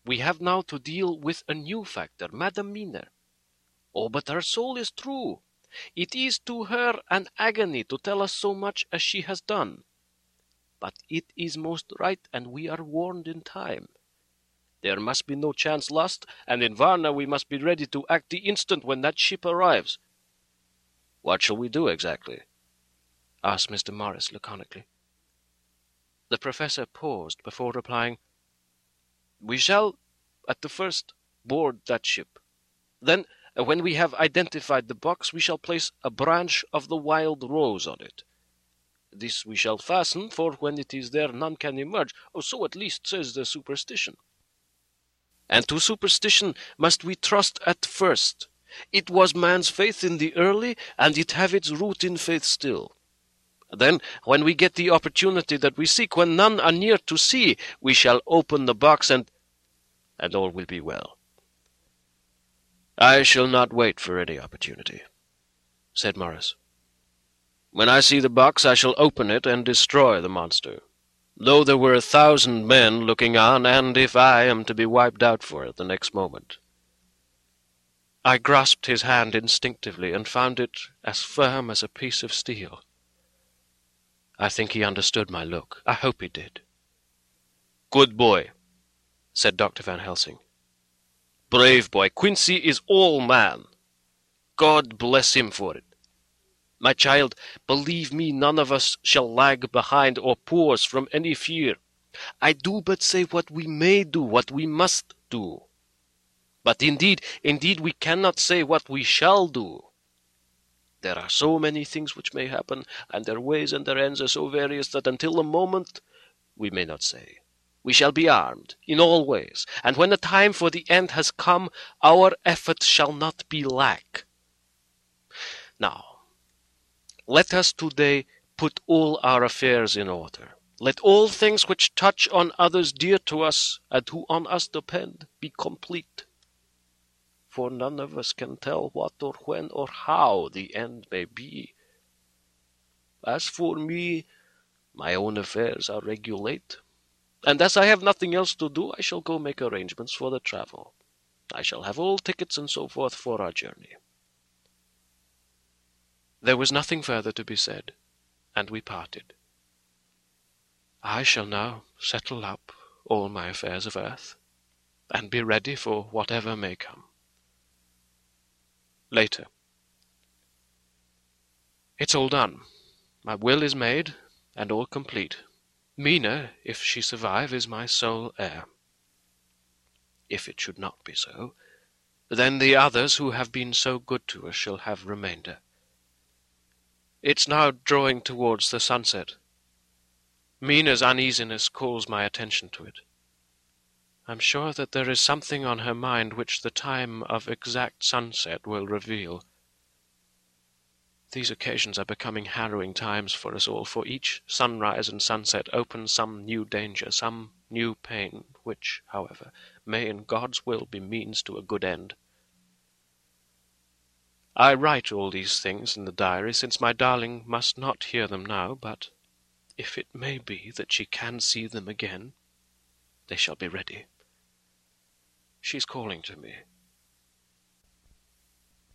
We have now to deal with a new factor, Madame Mina. Oh, but her soul is true. It is to her an agony to tell us so much as she has done. But it is most right, and we are warned in time. There must be no chance lost, and in Varna we must be ready to act the instant when that ship arrives. What shall we do exactly? Asked Mr. Morris laconically. The professor paused before replying. We shall, at the first, board that ship. Then, when we have identified the box, we shall place a branch of the wild rose on it. This we shall fasten, for when it is there none can emerge, or so at least says the superstition. And to superstition must we trust at first. It was man's faith in the early, and it have its root in faith still. Then, when we get the opportunity that we seek, when none are near to see, we shall open the box, and all will be well. I shall not wait for any opportunity, said Morris. When I see the box, I shall open it and destroy the monster, though there were 1,000 men looking on, and if I am to be wiped out for it the next moment. I grasped his hand instinctively and found it as firm as a piece of steel. I think he understood my look. I hope he did. Good boy, said Dr. Van Helsing. Brave boy. Quincy is all man. God bless him for it. My child, believe me, none of us shall lag behind or pause from any fear. I do but say what we may do, what we must do. But indeed, we cannot say what we shall do. There are so many things which may happen, and their ways and their ends are so various that until the moment we may not say. We shall be armed in all ways, and when the time for the end has come, our efforts shall not be lack. Now, let us today put all our affairs in order. Let all things which touch on others dear to us, and who on us depend, be complete. For none of us can tell what or when or how the end may be. As for me, my own affairs are regulate, and as I have nothing else to do, I shall go make arrangements for the travel. I shall have all tickets and so forth for our journey. There was nothing further to be said, and we parted. I shall now settle up all my affairs of earth, and be ready for whatever may come. Later. It's all done. My will is made, and all complete. Mina, if she survive, is my sole heir. If it should not be so, then the others who have been so good to us shall have remainder. It's now drawing towards the sunset. Mina's uneasiness calls my attention to it. I'm sure that there is something on her mind which the time of exact sunset will reveal. These occasions are becoming harrowing times for us all, for each sunrise and sunset opens some new danger, some new pain, which, however, may in God's will be means to a good end. I write all these things in the diary, since my darling must not hear them now, but if it may be that she can see them again, they shall be ready. She's calling to me.